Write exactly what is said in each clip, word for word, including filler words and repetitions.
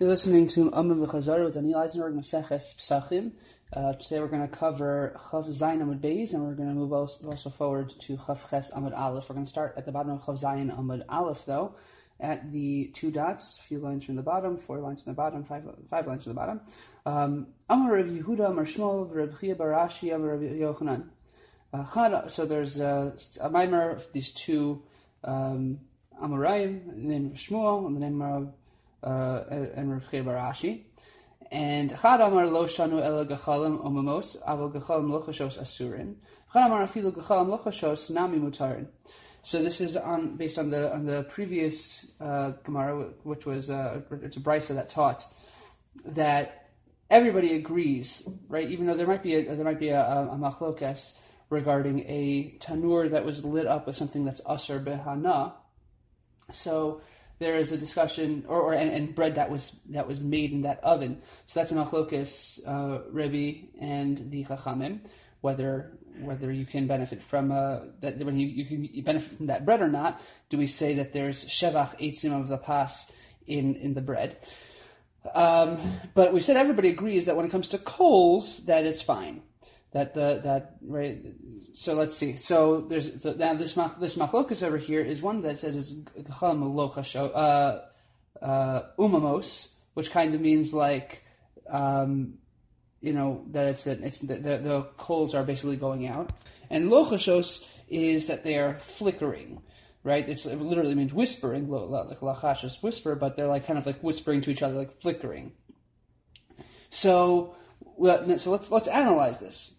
You're listening to Amr B'Chazar with Daniel Eisenberg, Maseches Psachim. Uh, today we're going to cover Chav Zayin Amud Beis, and we're going to move also forward to Chav Ches Amud Aleph. We're going to start at the bottom of Chav Zayin Amud Aleph, though, at the two dots, a few lines from the bottom, four lines from the bottom, five five lines from the bottom. Um, Amar Rav Yehuda, Amar Shmuel, Rav Chia bar Ashi, Amar Rav Yochanan. Uh, so there's uh, a mimer of these two um, Amoraim, the name of Shmuel and the name of uh, and Rav Chia bar Ashi. And Chad Amar lo shanu ela gachalim omamos, aval gachalim lochashos asurin. Chad Amar afilu gachalim lochashos nami mutarin. So this is on based on the on the previous uh, Gemara, which was uh, it's a brisa that taught that everybody agrees, right? Even though there might be a, there might be a, a, a machlokas regarding a tanur that was lit up with something that's asher behana. So there is a discussion, or, or and, and bread that was that was made in that oven. So that's a machlokas, uh, Rebbe and the Chachamim, whether whether you can benefit from uh, that when you, you can benefit from that bread or not. Do we say that there's shevach eitzim of the pas in in the bread? Um, but we said everybody agrees that when it comes to coals, that it's fine. That the that right. So let's see. So there's so now this mach, this machlokas over here is one that says it's gachal melocha uh uh umamos, which kind of means like um you know that it's that it's the, the the coals are basically going out, and lochashos is that they are flickering. Right, it's, it literally means whispering, like lachash is whisper, but they're like kind of like whispering to each other, like flickering. So, well, so let's let's analyze this.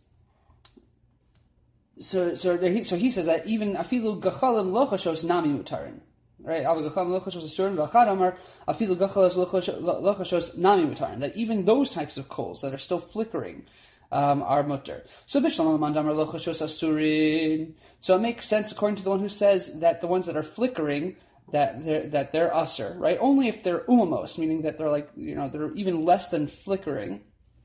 So, so he, so he says that even afilu gachalim lochashos nami mutarin, right? Aval gachalim lochashos asurin v'achad amar afilu gachalos lochashos nami mutarin. That even those types of coals that are still flickering Um, are mutter. So So it makes sense according to the one who says that the ones that are flickering, that they're, that they're usser, right? Only if they're umamos, meaning that they're like, you know, they're even less than flickering.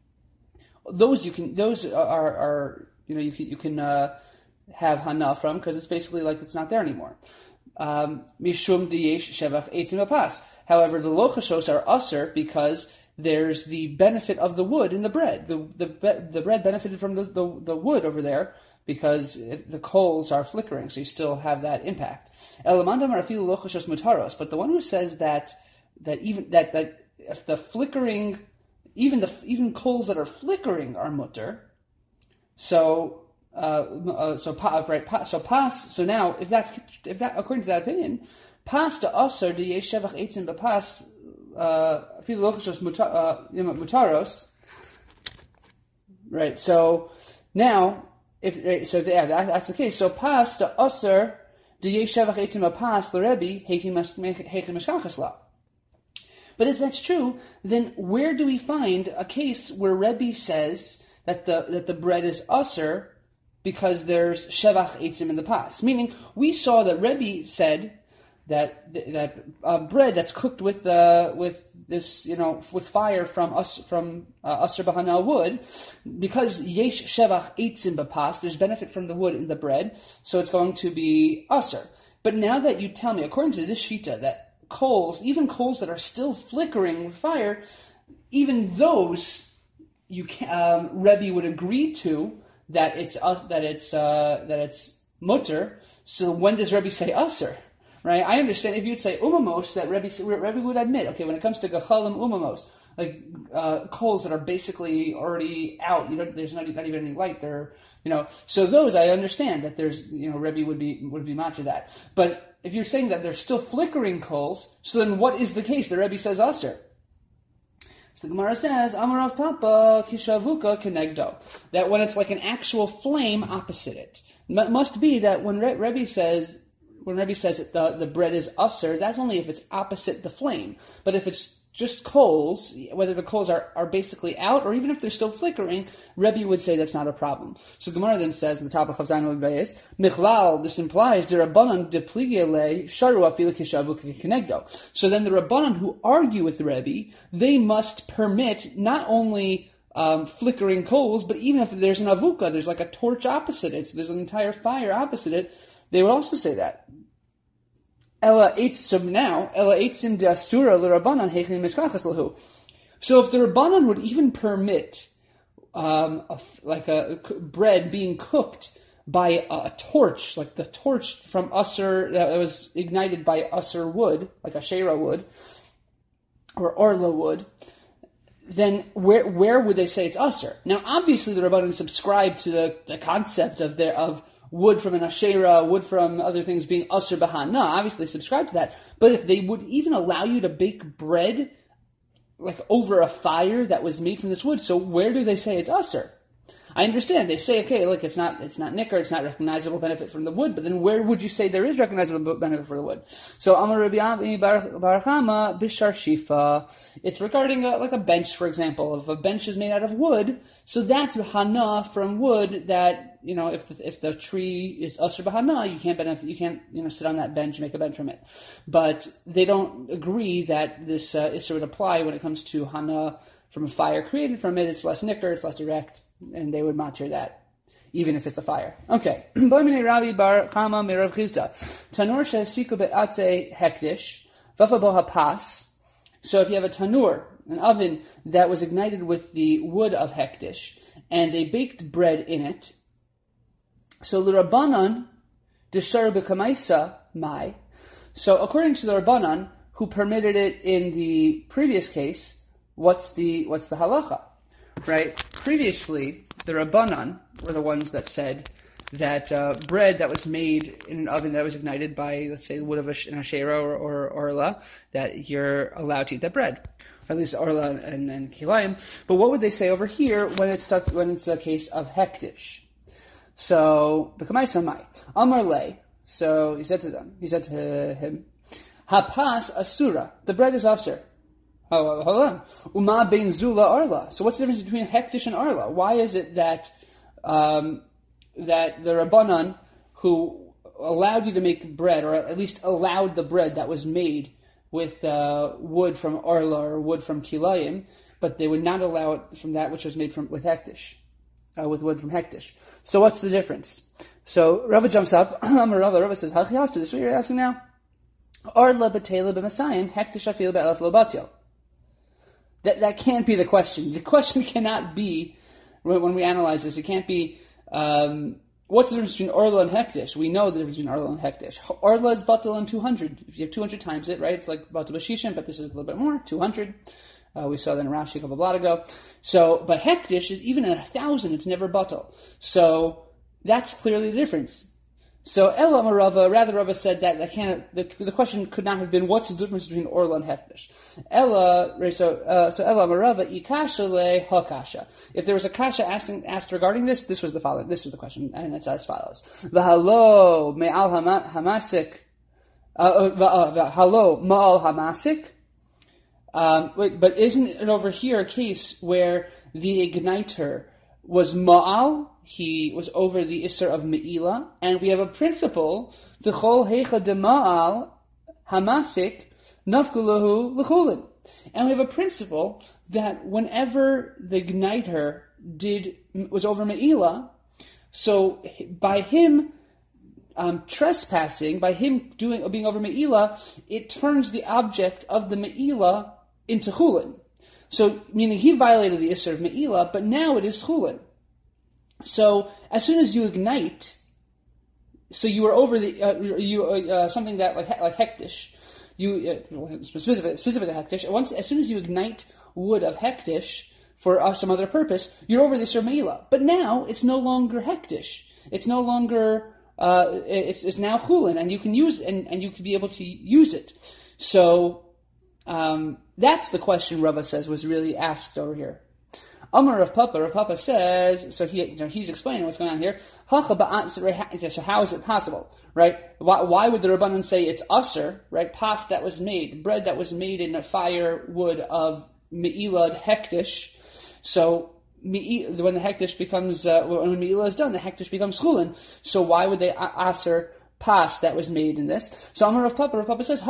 Those you can, those are, are you know, you can, you can uh, have hana from, because it's basically like it's not there anymore. Mishum diyesh shevach eitzim apas. However, the lochashos are usser because there's the benefit of the wood in the bread. The the the bread benefited from the, the, the wood over there because it, the coals are flickering, so you still have that impact. But the one who says that that even that that if the flickering, even the even coals that are flickering are mutter, so uh, uh, so pa, right pa, so pas so now if that's if that according to that opinion, pas to usher the yeshevach eitzim b'pas. Uh, mutaros, right? So now, if right, so, if, yeah, that, that's the case. So pas the aser the yeshevach etzim pas the Rebbe heichim mashkachas la. But if that's true, then where do we find a case where Rebbe says that the that the bread is aser because there's shevach etzim in the pas? Meaning, we saw that Rebbe said that that uh, bread that's cooked with uh, with this, you know, with fire from us from uh, Asr Bahana wood, because yesh shevach eitzim b'pas, there's benefit from the wood in the bread, so it's going to be Asr. But now that you tell me, according to this shita, that coals, even coals that are still flickering with fire, even those you can, um, Rebbe would agree to that it's uh, that it's uh, that it's mutter. So when does Rebbe say Asr? Right, I understand if you'd say umamos, that Rebbe, Rebbe would admit, okay, when it comes to gachalim umamos, like uh, coals that are basically already out, you know, there's not, not even any light there, you know. So those I understand that there's, you know, Rebbe would be would be match of that. But if you're saying that there's still flickering coals, so then what is the case? The Rebbe says aser. So the Gemara says, Amarav Papa kishavuka kenegdo, that when it's like an actual flame opposite it, it must be that when Re- Rebbe says. When Rebbe says that the, the bread is usser, that's only if it's opposite the flame. But if it's just coals, whether the coals are, are basically out or even if they're still flickering, Rebbe would say that's not a problem. So Gemara then says in the top of Chav Zayin Beis, Michlal, this implies the Rabbanan de pligele sharu afilu kishavuka kenegdo. So then the Rabbanan who argue with the Rebbe, they must permit not only um, flickering coals, but even if there's an avuka, there's like a torch opposite it, so there's an entire fire opposite it, they would also say that. Ella eitzim now, Ella eitzim de asura l'Rabbanan heichlim mishkachas lahu. So if the Rabbanan would even permit um, a, like a, a bread being cooked by a, a torch, like the torch from Usser that was ignited by Usser wood, like Asherah wood or Orla wood, then where where would they say it's Usser? Now, obviously, the Rabbanan subscribe to the, the concept of their of wood from an Asherah, wood from other things being Usser Bahana. Obviously, they subscribe to that. But if they would even allow you to bake bread like over a fire that was made from this wood, so where do they say it's Usser? I understand. They say, okay, look, it's not it's not nicker, it's not recognizable benefit from the wood, but then where would you say there is recognizable benefit for the wood? So, Amar Rabbi Ami Bar Chama Bishar Shifa. It's regarding a, like a bench, for example. If a bench is made out of wood, so that's hana from wood that, you know, if the, if the tree is usher b'hana, you can't benefit, you can't, you know, sit on that bench and make a bench from it. But they don't agree that this uh, issur would apply when it comes to hana from a fire created from it. It's less nicker, it's less direct, and they would matir that, even if it's a fire. Okay. Rabbi Bar Chama Merav Chizda. Tanur she'asiku be'atze hektish, vafa bo hapas. So if you have a tanur, an oven that was ignited with the wood of hektish, and they baked bread in it, so l'Rabbanan d'shar b'kamaisa mai. So according to the Rabbanan, who permitted it in the previous case, what's the what's the halacha? Right? Previously, the Rabbanan were the ones that said that uh, bread that was made in an oven that was ignited by, let's say, the wood of an Asherah or, or Orla, that you're allowed to eat that bread. Or at least Orla and, and Kilayim. But what would they say over here when it's stuck, when it's a case of hektish? So, B'kamai Samai, Amar Le, so he said to them, he said to him, Hapas Asura, the bread is Asur. Oh, hold on. Uma bein zula arla. So what's the difference between hektish and arla? Why is it that um, that the Rabbanan, who allowed you to make bread, or at least allowed the bread that was made with uh, wood from arla or wood from kilayim, but they would not allow it from that which was made from with hektish, uh, with wood from hektish? So what's the difference? So Rava jumps up. Rava, Rava says, "Hachiyav, this is what you're asking now? Arla b'tela b'masayim hektish afil be'elaf lo batil." That that can't be the question. The question cannot be, when we analyze this, it can't be, um, what's the difference between Orla and Hektish? We know the difference between Orla and Hektish. Orla is batal and two hundred. If you have two hundred times it, right, it's like batal b'shishim, but this is a little bit more, two hundred. Uh, we saw that in Rashi a couple of blot ago. So, but Hektish is even at a thousand, it's never batal. So, that's clearly the difference. So Ella Marava, rather Rava said that that can't, the, the question could not have been what's the difference between Orla and Hektish. Ella, so uh, so Ella Marava ikasha le hakasha. If there was a kasha asked, asked regarding this, this was the following. This was the question, and it's as follows: V'halo me'al hamasik, v'halo ma'al hamasik. Um, wait, but isn't it over here a case where the igniter was ma'al? He was over the Isser of Me'ila, and we have a principle, V'chol heicha de ma'al hamasik nafkulahu l'chulin. And we have a principle that whenever the igniter did, was over Me'ila, so by him um, trespassing, by him doing being over Me'ila, it turns the object of the Me'ila into chulin. So, meaning he violated the Isser of Me'ila, but now it is chulin. So as soon as you ignite, so you were over the uh, you uh, something that like like hektish, you uh, specific specific hektish. Once as soon as you ignite wood of hektish for uh, some other purpose, you're over the Me'ila. But now it's no longer hektish. It's no longer uh, it's it's now chulin, and you can use and and you can be able to use it. So um, that's the question Rava says was really asked over here. Amar Rav Papa, Rav Papa says, so he, you know, he's explaining what's going on here. So how is it possible, right? Why, why would the Rabbanan say it's usher, right? Pas that was made, bread that was made in a fire wood of me'ilad hektish. So when the hektish becomes, uh, when me'ila is done, the hektish becomes chulin. So why would they usher pas that was made in this? So Amar Rav Papa, Rav Papa says,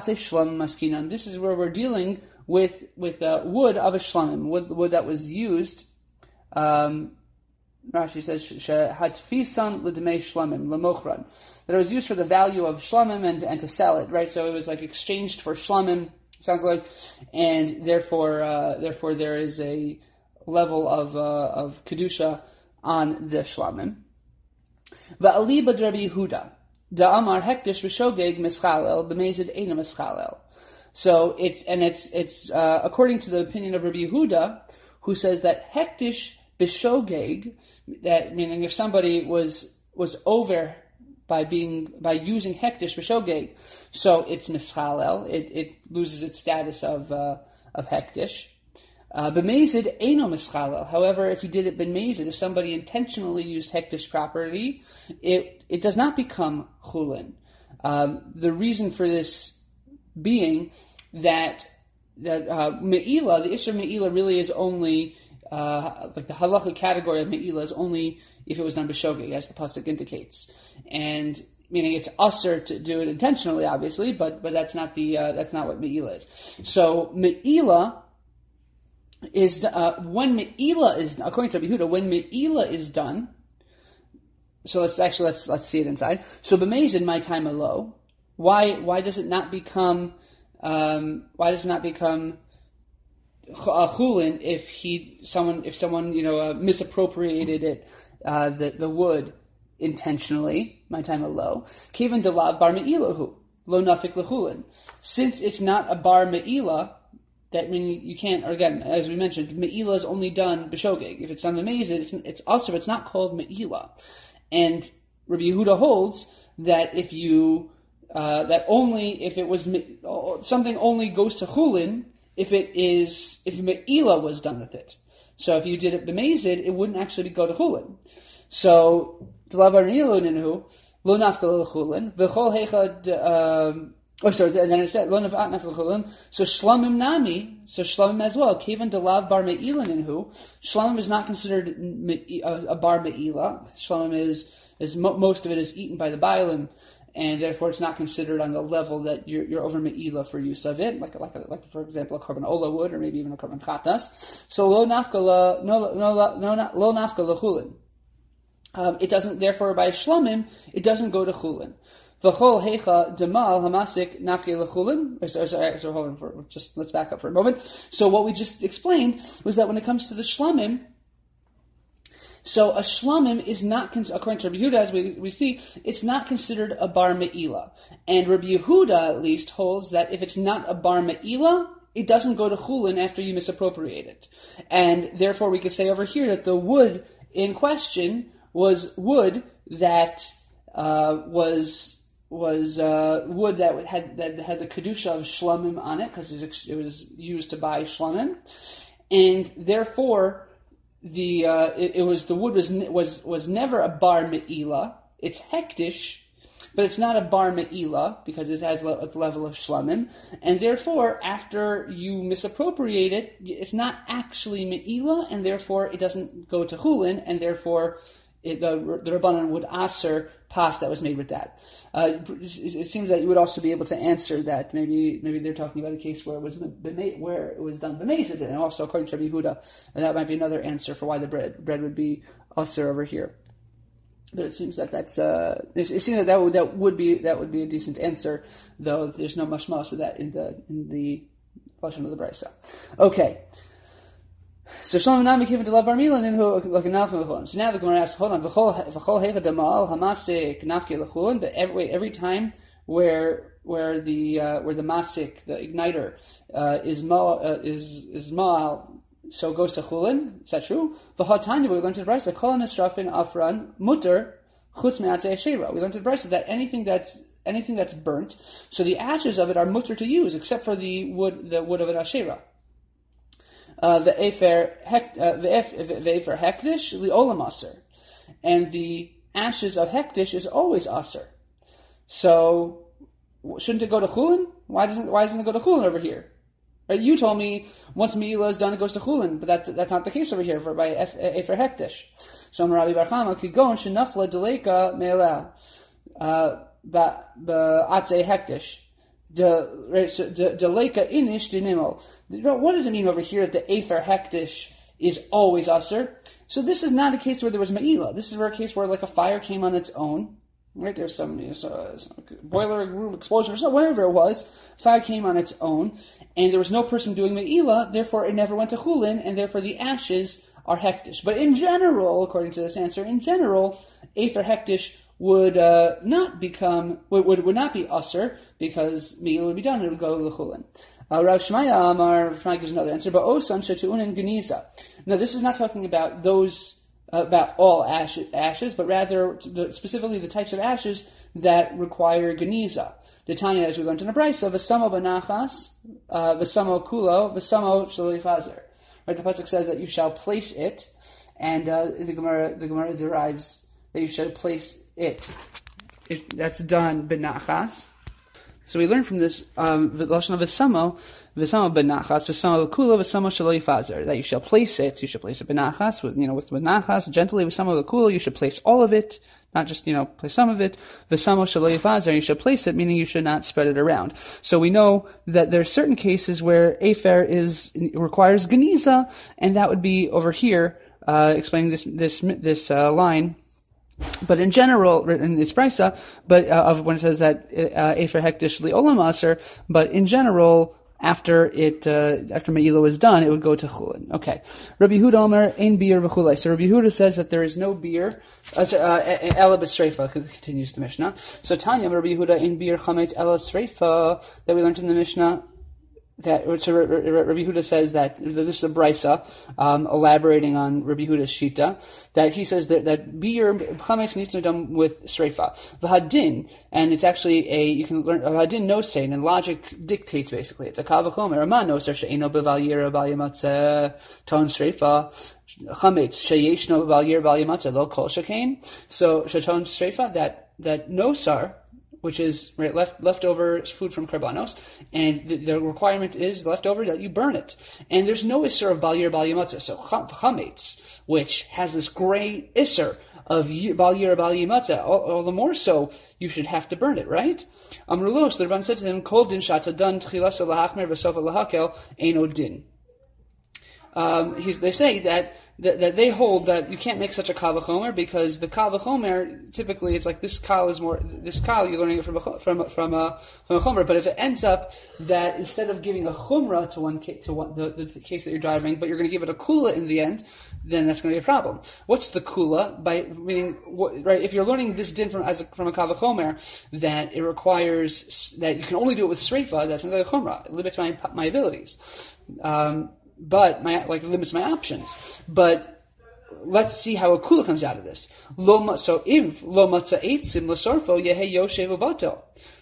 this is where we're dealing with with uh, wood of a shlamim, wood, wood that was used um, Rashi says, "Hatfisan l'dmei shlamim l'mochran," that it was used for the value of shlamim and and to sell it, right? So it was like exchanged for shlamim. Sounds like, and therefore, uh, therefore there is a level of uh, of kedusha on the shlamim. Va'ali b'd Rabbi Yehuda da'amar hektish v'shogeg mischalel b'mezid eina mischalel. So it's and it's it's uh, according to the opinion of Rabbi Yehuda, who says that hektish b'shogeg, that meaning if somebody was was over by being by using hektish b'shogeg, so it's mischalel, it it loses its status of uh, of hektish. Uh, b'mezid eino mischalel. However, if you did it b'mezid, if somebody intentionally used hektish property, it it does not become chulin. Um, the reason for this being that that uh, me'ila, the issur me'ila really is only uh, like the halacha category of me'ila is only if it was done b'shogeg, as the pasuk indicates, and meaning it's usher to do it intentionally, obviously, but but that's not the uh, that's not what me'ila is. So me'ila is uh, when me'ila is according to Rabbi Yehuda, when me'ila is done. So let's actually let's let's see it inside. So b'mezid my time alo. Why why does it not become um, why does it not become chulin if he someone if someone you know uh, misappropriated it uh, the the wood intentionally? My time alo. Kivan delav bar me'ilahu lo nafik lechulin. Since it's not a bar me'ila, that means you can't. Or again, as we mentioned, me'ila is only done b'shogeg. If it's done b'mezid, it's it's also it's not called me'ila. And Rabbi Yehuda holds that if you Uh, that only if it was something only goes to chulin if it is if me'ila was done with it. So if you did it b'mezid, it wouldn't actually go to chulin. So t'lavar nilu lo nafka l'chulin v'chol heicha. Oh, sorry. And then it said lo nafka l'chulin. So shlamim nami. So shlamim as well. Kevan delav bar me'ila ninhu. Shlamim is not considered a bar me'ila. Shlamim is is most of it is eaten by the bailim. And therefore, it's not considered on the level that you're, you're over me'ila for use of it, like like like for example, a korban ola would, or maybe even a korban chatas. So lo nafka la no no no lo nafka la chulin. Um, it doesn't. Therefore, by shlamim, it doesn't go to chulin. V'chol heicha demal hamasik nafke la chulin. Sorry, sorry, sorry, hold on for just let's back up for a moment. So what we just explained was that when it comes to the shlamim. So a shlamim is not, according to Rabbi Yehuda, as we, we see, it's not considered a bar me'ila. And Rabbi Yehuda, at least, holds that if it's not a bar me'ila, it doesn't go to chulin after you misappropriate it. And therefore we could say over here that the wood in question was wood that uh, was was uh, wood that had that had the kedusha of shlamim on it, because it was used to buy shlamim. And therefore The uh, it, it was the wood was was was never a bar me'ila. It's hektish, but it's not a bar me'ila because it has a level of shlamim, and therefore after you misappropriate it, it's not actually me'ila, and therefore it doesn't go to chulin, and therefore it, the the Rabbanan would aser pas that was made with that. Uh, it, it seems that you would also be able to answer that. Maybe maybe they're talking about a case where it was where it was done b'mezid, and also according to Rabbi Yehuda, and that might be another answer for why the bread bread would be aser over here. But it seems that that's uh, it, it seems that that would, that would be that would be a decent answer, though there's no mashmas of that in the in the portion of the brisa. Okay. So Shlomo Nami came into Bar Milan and who like an alpha lechulin. So now the Gemara asks, hold on, v'chol v'chol heicha demal hamasik nafke lechulin. But every every time where where the uh, where the masik, the igniter, uh, is ma uh, is is mal, so it goes to chulin. Is that true? V'hatanya, we learned to the brisa kol nisrafin afran mutter chutz me'atzei shera. We learned to the brisa that anything that's anything that's burnt, so the ashes of it are mutter to use, except for the wood the wood of it ashera. Uh, the efer the efer hektish liolam aser, and the ashes of hektish is always aser. So shouldn't it go to chulin? Why doesn't why doesn't it go to chulin over here? Right? You told me once meila is done it goes to chulin, but that that's not the case over here for by efer hektish. So Rabbi Bar Chama kigon shenafla deleka meila ba ba atze hektish. Deleka inish dinimo. What does it mean over here that the Afer Hektish is always Aser? So this is not a case where there was Ma'ila. This is where a case where like a fire came on its own. Right, there's some, you know, so, some boiler room explosion or so, whatever it was. Fire came on its own, and there was no person doing Me'ila, therefore it never went to Chulin, and therefore the ashes are hektish. But in general, according to this answer, in general, Afer hektish would uh, not become, would, would would not be usher, because Me'ila would be done, and it would go to the Chulin. Uh, Rav Shmaya Amar, Rav Shmaya gives another answer, but Osan Shetu'unin Geniza. Now, this is not talking about those about all ashes, ashes, but rather specifically the types of ashes that require geniza. The Tanya, as we learned in the Brisa, v'samo benachas, uh, v'samo kulo, v'samo shalifazer. Right, the pasuk says that you shall place it, and uh, the Gemara, the Gemara derives that you should place it. If that's done benachas. So we learn from this um, v'lashon v'samo. V'samo benachas, v'samo kula, v'samo shelo yifazer. That you shall place it, you should place it benachas, with, you know, with benachas, gently, v'samo kula, you should place all of it, not just, you know, place some of it. V'samo shelo yifazer, you should place it, meaning you should not spread it around. So we know that there are certain cases where Afer is, requires geniza, and that would be over here, uh, explaining this, this, this, uh, line. But in general, in this brisa, but, uh, of when it says that, uh, Afer hektish li olam aser, but in general, After it, uh, after Me'ila was done, it would go to Chulin. Okay. Rabbi Yehuda Omer, ein beer v'chulei. So Rabbi Yehuda says that there is no beer, uh, ela b'sreifa, continues the Mishnah. So Tanya, Rabbi Yehuda, ein beer chametz ela sreifa, that we learned in the Mishnah, that, so Rabbi Yehuda says that, this is a brisa, um, elaborating on Rabbi Yehuda's shita, that he says that, that beer, chametz needs to be done with sreifa. V'hadin, and it's actually a, you can learn, v'hadin no say, and then logic dictates basically, it's a kavachomer, a man no ser she'eno b'val yira b'al yamatzeh ton sreifa, chametz she'yeshno b'val yira b'al yamatzeh lo kol shekain, so she'ton sreifa, that, that no sar, which is right, left leftover food from karbanos, and the, the requirement is leftover that you burn it. And there's no isser of balir bal yimatzah. So chametz, which has this gray isser of balir bal yimatzah, all, all the more so you should have to burn it, right? Amrulos, the Rabban said to them, "Kol din shata dan tchilas lahachmer v'sofa lahakel eino din." Um, he's, they say that, that that they hold that you can't make such a kal v'chomer because the kal v'chomer typically it's like this kal is more this kal you're learning it from a, from from a from a chomer, but if it ends up that instead of giving a chumrah to one to one the, the case that you're driving, but you're going to give it a kula in the end, then that's going to be a problem. What's the kula? By meaning what, right? If you're learning this din from as a, from a kal v'chomer, that it requires that you can only do it with sreifa, that sounds like a chumrah. It limits my my abilities. Um, But my like limits my options. But let's see how a kula comes out of this. Lo, so if lo matza eitzim l'sorfo yehe yoshev ubato.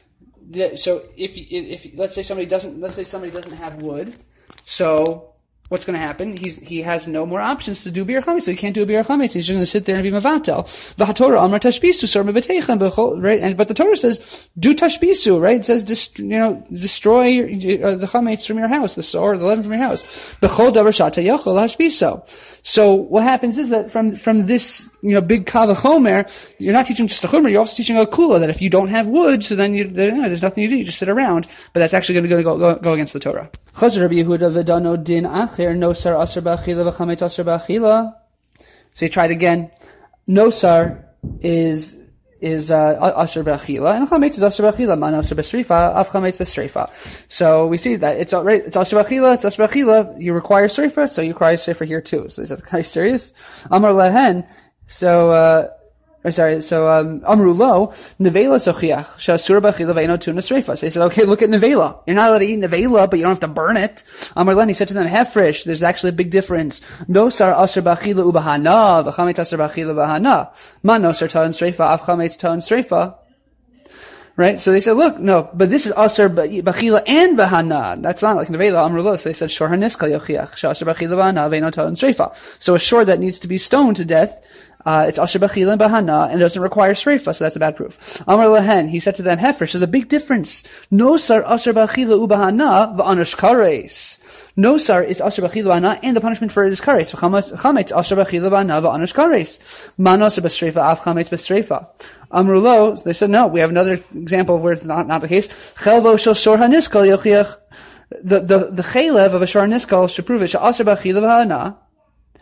So if if let's say somebody doesn't let's say somebody doesn't have wood, so what's going to happen? He's he has no more options to do bir chametz, so he can't do a bir chametz. He's just going to sit there and be mavatel. V'hatorah amar tashbisu sor mebeteichen b'chol, right? And but the Torah says do tashbisu, right? It says dist, you know destroy uh, the chametz from your house, the sor, the leaven from your house. B'chol davar shata yachol hashbiso. So what happens is that from from this you know big kal v'chomer, you're not teaching just a chomer, you're also teaching a kula that if you don't have wood, so then you, you know, there's nothing you do, you just sit around. But that's actually going to go, go, go against the Torah. Chazar Rabbi Yehuda v'dano din acher nosar aser b'achila v'chametz aser b'achila. So he tried again. Nosar is is uh, aser b'achila, and chametz is aser b'achila. Man aser b'sreifa, af chametz b'sreifa. So we see that it's right. It's aser b'achila. It's aser b'achila. You require sreifa, so you require sreifa here too. So is that kind of serious? Amar lehen. So. Uh, I'm sorry, so, um, Amru lo, nevela sochiach, shasur b'achila ve'ino tuna sreifa. So they said, okay, look at nevela. You're not allowed to eat nevela, but you don't have to burn it. Amar len, he said to them, hefresh, there's actually a big difference. Nosar asur b'achila ubahana, v'chametz asur b'achila b'hana. Ma nosar ta'on sreifa, av chametz ta'on sreifa. Right? So they said, look, no, but this is asur b'achila and b'hana. That's not like nevela, amru lo. So they said, shor haniska yochiach, shasur b'achila b'hana, ve'ino ta'on sreifa. So a shor that needs to be stoned to death, Uh, it's asher b'chila and bahana, and it doesn't require sreifa, so that's a bad proof. Amar lehen, he said to them, hefresh, there's a big difference. Nosar asher b'chila ubahana v'anash kares. Nosar is asher b'chila bahana, and the punishment for it is kares. Chametz asher b'chila bahana v'anash kares. Man asher b'sreifa, av chametz b'sreifa. Amru lo, they said, no, we have another example of where it's not, not the case. Chelvo shel shor haniskal yochiach. The, the, the chelev of a shor haniskal should prove it. Asher b'chila bahana.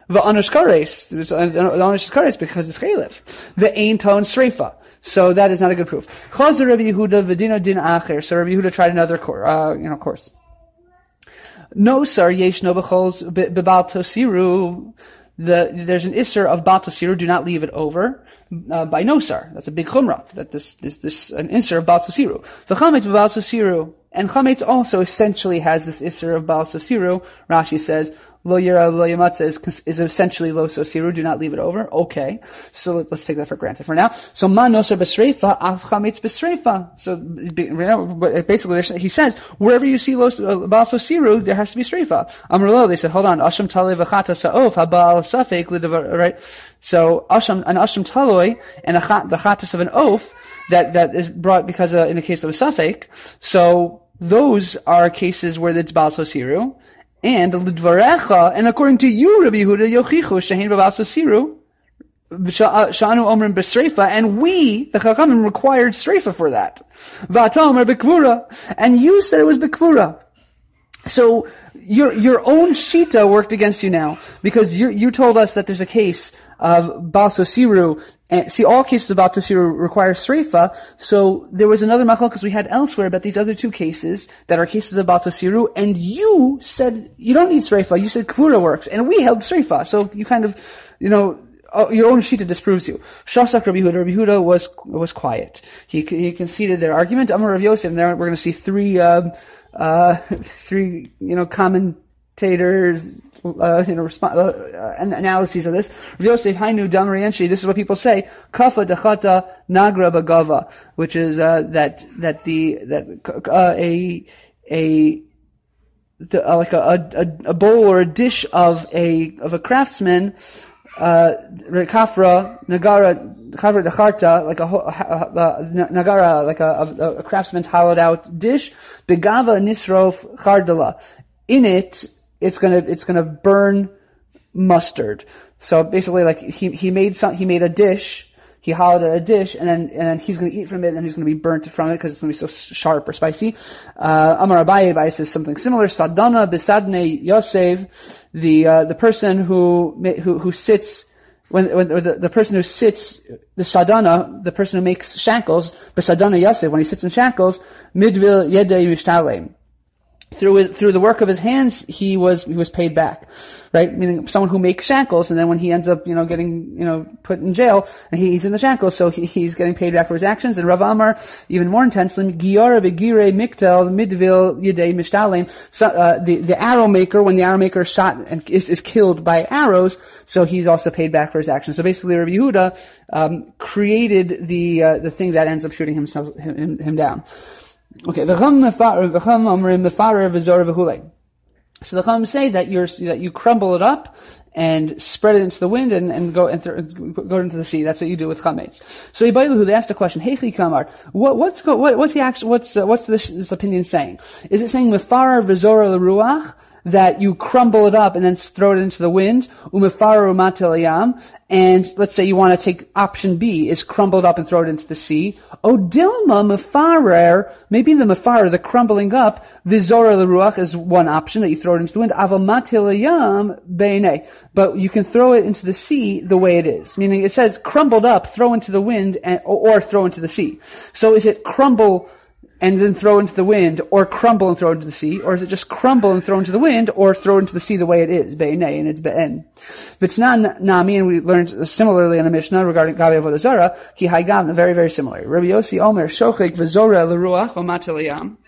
The anish kares, the anish kares because it's chalif. The ain ton sreifa. So that is not a good proof. Chazer Rabbi Yehuda v'dino din acher. So Rabbi Yehuda tried another course. Uh, you know, course. No, sir. Yesh no b'chols b'bal tosiru. The there's an isser of bal tosiru. Do not leave it over. Uh, by no, sir. That's a big chumrah. That this this this an isser of bal tosiru. V'chametz b'bal tosiru. And chametz also essentially has this isser of bal tosiru. Rashi says. Lo yira lo yamatza is, is essentially lo sosiru. Do not leave it over. Okay, so let, let's take that for granted for now. So ma noser b'sreifa av chametz b'sreifa. So basically, he says wherever you see lo bal sosiru, there has to be sreifa. Amar lo, they said, hold on, asham talei v'chata sa'of habal safek lidavar. Right. So asham an asham taloi and a chat, the chatas of an oaf that that is brought because uh, in the case of a safek. So those are cases where it's bal sosiru. And l'dvarecha, and according to you, Rabbi Yehuda, yochichu shehein b'bal sosiru, sha'anu omrim b'sreifa, and we, the Chachamim, required sreifa for that. V'ata omer b'kvura, and you said it was b'kvura. So your your own shita worked against you now, because you you told us that there's a case of bal sosiru, and see, all cases of bal sosiru require sreifa. So there was another machlokes we had elsewhere about these other two cases that are cases of bal sosiru, and you said you don't need sreifa. You said kvura works, and we held sreifa. So you kind of, you know, your own shita disproves you. Shasak Rabbi Yehuda. Rabbi Yehuda was was quiet. He he conceded their argument. Amar Rav Yosef. And there we're going to see three um, uh, three you know commentators. Uh, you know, resp- uh, analyses of this. Rav Yosef Hainu Damri Enshi. This is what people say. Kafa dechata nagra bagava, which is uh, that that the that uh, a a the, uh, like a, a a bowl or a dish of a of a craftsman. Uh, kafra nagara kafra decharta, like a, a, a, a nagara, like a, a, a craftsman's hollowed out dish. Begava nisrof chardala. In it. It's gonna, it's gonna burn mustard. So basically, like, he, he made some, he made a dish, he hollowed out a dish, and then, and then he's gonna eat from it, and he's gonna be burnt from it, because it's gonna be so sharp or spicy. Uh, Amar Abaye, Abaye says something similar. Sadana bisadne Yosef, the, uh, the person who, who, who sits, when, when, the, the person who sits, the sadana, the person who makes shackles, bisadana Yosef, when he sits in shackles, midvil yedei mishtalem. Through his, through the work of his hands, he was he was paid back, right? Meaning someone who makes shackles, and then when he ends up, you know, getting you know put in jail, and he, he's in the shackles, so he, he's getting paid back for his actions. And Rav Amar, even more intensely, Giyara begire miktel midvil yedei mishtalem. So, uh, the the arrow maker, when the arrow maker is shot and is, is killed by arrows, so he's also paid back for his actions. So basically, Rabbi Yehuda um, created the uh, the thing that ends up shooting himself him, him down. Okay, the Chum Omrim Mefarer V'Zor V'Hulei. So the Chum say that you that you crumble it up and spread it into the wind and, and go and th- go into the sea. That's what you do with chametz. So Yibailu, they asked a question. Heichi Kamar, what, what's go, what, what's the actual what's uh, what's this, this opinion saying? Is it saying Mefarer V'Zor L'Ruach, that you crumble it up and then throw it into the wind, umefarer umatel yam, and let's say you want to take option B, is crumble it up and throw it into the sea. O dilma mefarer, maybe the mefarer, the crumbling up, vizora l'ruach is one option, that you throw it into the wind, aval matel yam beinei, but you can throw it into the sea the way it is. Meaning it says crumbled up, throw into the wind, and, or, or throw into the sea. So is it crumble and then throw into the wind, or crumble and throw into the sea, or is it just crumble and throw into the wind, or throw into the sea the way it is, be'enei, and it's be'en. V'tznan nami, and we learned similarly in the Mishnah regarding Gavi Avodah Zarah, ki haigavna, very, very similar. Rabbi Yossi Omer, shochek v'zora l'ruach o matel yam.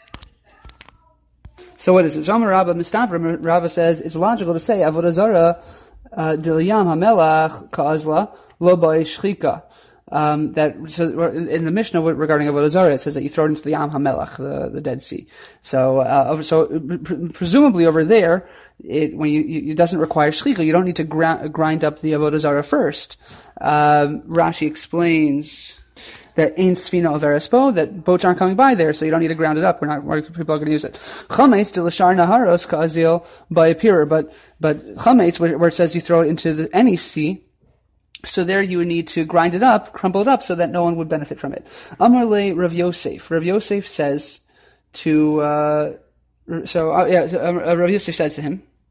So what is it? Zomer Rabba Mistafra, Rabba says, it's logical to say, Avodah Zarah, uh, dilyam hamelach ka'azla, lo ba'i shchika. Um, that, so in the Mishnah regarding Avodah Zarah, it says that you throw it into the Yam HaMelech, the, the Dead Sea. So, uh, so presumably over there, it, when you, it doesn't require shchicha, you don't need to grind, grind up the Avodah Zarah first. Um, Rashi explains that in Sfina of Erespo, that boats aren't coming by there, so you don't need to ground it up. We're not, we're, people are going to use it. Chametz to l'shar naharos ka'azil by a pirer, but, but chametz, where, where it says you throw it into the, any sea, so there you would need to grind it up, crumble it up, so that no one would benefit from it. Amar le Rav Yosef. Rav Yosef says to, uh, so, uh, yeah, so, uh, Rav Yosef says to him,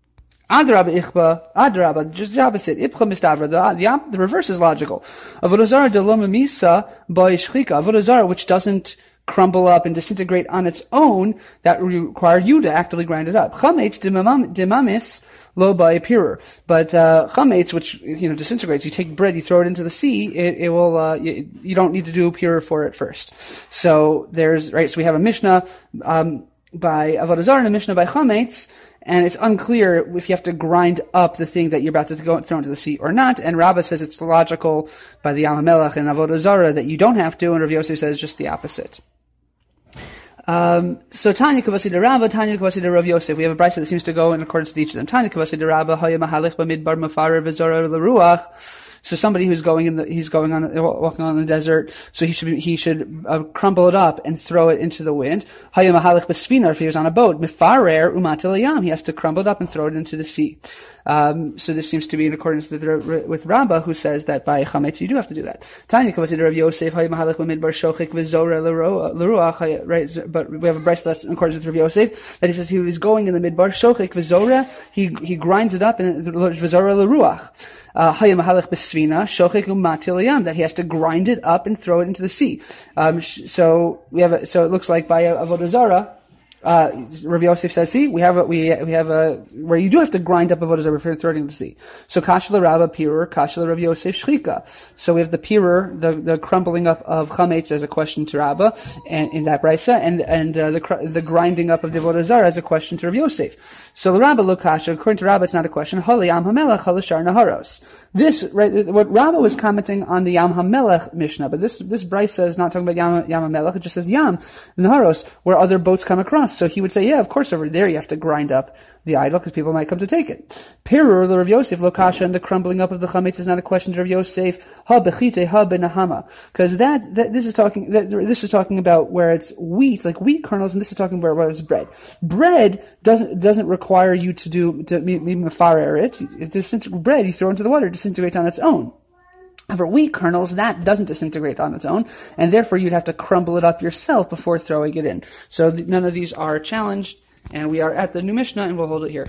Adraba ichba, adraba, just the opposite. Ipcha mistavra, the, the, the reverse is logical. Avodah zarah de lo memisa by shchika, avodah zarah which doesn't crumble up and disintegrate on its own, that require you to actively grind it up. Chametz dimamis lo by pirur. But uh, chametz, which you know disintegrates, you take bread, you throw it into the sea, it, it will. Uh, you, you don't need to do pirur for it first. So there's right. So we have a mishnah um, by avodah zarah and a mishnah by chametz. And it's unclear if you have to grind up the thing that you're about to go throw into the sea or not. And Rabbah says it's logical by the Yam HaMelech and Avodah Zarah that you don't have to, and Rav Yosef says just the opposite. Um, so Tanya Kavasi de Rabbah, Tanya Kavasi de Rav Yosef. We have a brisa that seems to go in accordance with each of them. Tanya Kavasi de Rabbah, Haya Mahalich Bamidbar Mafarer V'Zorah L'Ruach. So somebody who's going in the, he's going on, walking on the desert, so he should, he should uh, crumble it up and throw it into the wind. Haya Mahalich B'Sfina, if he was on a boat, Mifarer Umatil Yam, he has to crumble it up and throw it into the sea. Um, so this seems to be in accordance with, with Rabbah, who says that by chametz you do have to do that. Tanya Kavasi Rav Yosef, Haya Mahalich B'Midbar Shochik V'Zorah L'Ruach, right? But we have a brisa that's in accordance with Rav Yosef, that he says he was going in the midbar Shochik V'Zorah, he, he grinds it up and V'Zorah L'Ruach. Uh, that he has to grind it up and throw it into the sea. Um, so we have a, so it looks like by Avodah Zarah, uh, Rav Yosef says, see, we have a, we, we have a, where you do have to grind up Avodah Zarah before throwing it into the sea. So Kashla Rabbah Pirur, Kashla Rav Yosef Shchika. So we have the Pirur, the, the crumbling up of Chametz as a question to Rabbah, and in that brisa, and, and, uh, the, the grinding up of the Avodah Zarah as a question to Rav Yosef. So the Rabbah Lokasha, according to Rabbah, it's not a question. Hali Yam HaMelech, Halashar Naharos. This, right, what Rabbah was commenting on the Yam HaMelech Mishnah, but this, this brisa is not talking about Yam, Yam HaMelech, it just says Yam, Naharos, where other boats come across. So he would say, yeah, of course over there you have to grind up the idol because people might come to take it. Pirur, the Rav Yosef, Lokasha, and the crumbling up of the chametz is not a question to Rav Yosef. Ha bechite, ha benahama, because that, that this is talking that, this is talking about where it's wheat, like wheat kernels, and this is talking about where it's bread. Bread doesn't doesn't require you to do to mefarer it. It's disintegrate bread you throw into the water, it disintegrates on its own. For wheat kernels, that doesn't disintegrate on its own, and therefore you'd have to crumble it up yourself before throwing it in. So th- none of these are challenged, and we are at the new Mishnah, and we'll hold it here.